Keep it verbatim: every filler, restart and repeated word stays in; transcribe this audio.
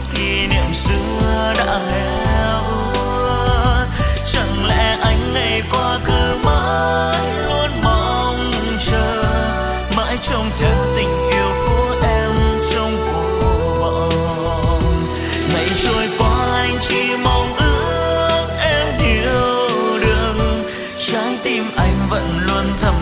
kỷ niệm xưa đã héo úa. Chẳng lẽ anh ngày qua cứ mãi luôn mong chờ, mãi trông chờ tình yêu của em trong vô vọng. Ngày trôi qua anh chỉ mong ước em hiểu được, trái tim anh vẫn luôn thầm